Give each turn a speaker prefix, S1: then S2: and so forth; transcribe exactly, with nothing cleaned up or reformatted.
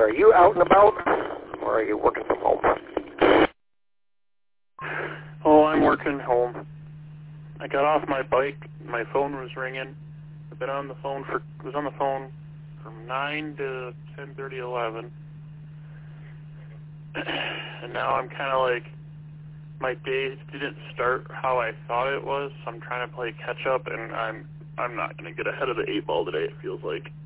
S1: Are you out and about, or are you working from home?
S2: Oh, I'm working home. I got off my bike. My phone was ringing. I've been on the phone for was on the phone from nine to ten thirty, eleven, and now I'm kind of like my day didn't start how I thought it was. So I'm trying to play catch up, and I'm I'm not going to get ahead of the eight ball today. It feels like.